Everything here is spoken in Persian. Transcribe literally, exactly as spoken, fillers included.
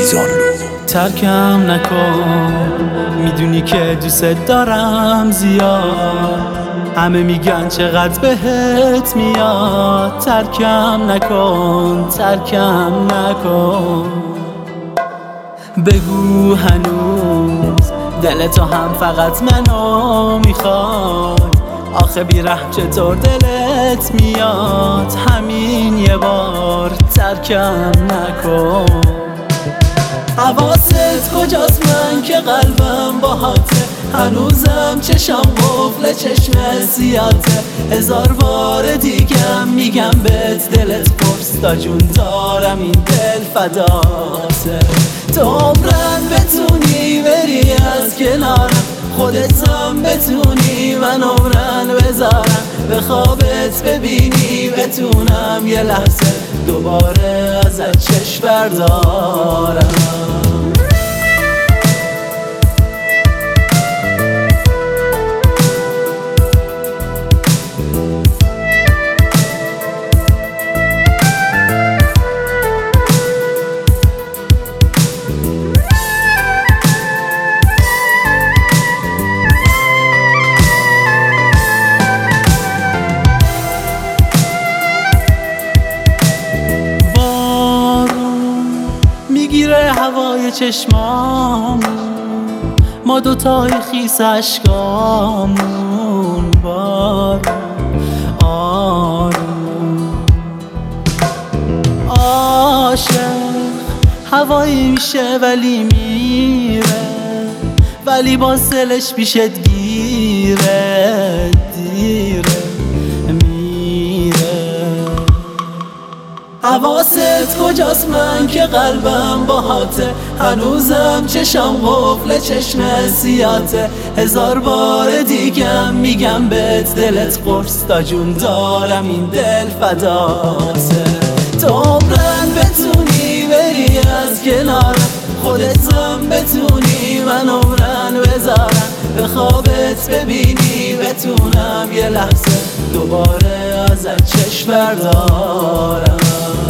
ترکم نکن، میدونی که دوست دارم زیاد، همه میگن چقدر بهت میاد. ترکم نکن، ترکم نکن. بگو هنوز دلتو هم فقط منو میخوای، آخه بی‌رحم چطور دلت میاد. همین یه بار ترکم نکن. حواست کجاست من که قلبم باهاته، هنوزم چشم قفل چشم سیاته. هزار بار دیگم میگم بهت دلت پرس، تا جون دارم این دل فداته. تو عمرن بتونی بری از کنارم، خودتم بتونی من عمرن بذارم، به خوابت ببینی بتونم یه لحظه دوباره ازت چشم بردارم. میگیره هوای چشمامون، ما دوتای خیس اشکامون. بارون آروم عاشق هوایی میشه ولی میره، ولی باز دلش پیشت گیره. دیره حواست کجاست من که قلبم باهاته، هنوزم چشم قفل چشم سیاته. هزار بار دیگم میگم بهت دلت قرص، تا جون دارم این دل فداته. تو عمرن بتونی بری از کنارم، خودتم بتونی من عمرن بذارم، به خوابت ببینی بتونم یه لحظه دوباره ازت چشم بردارم.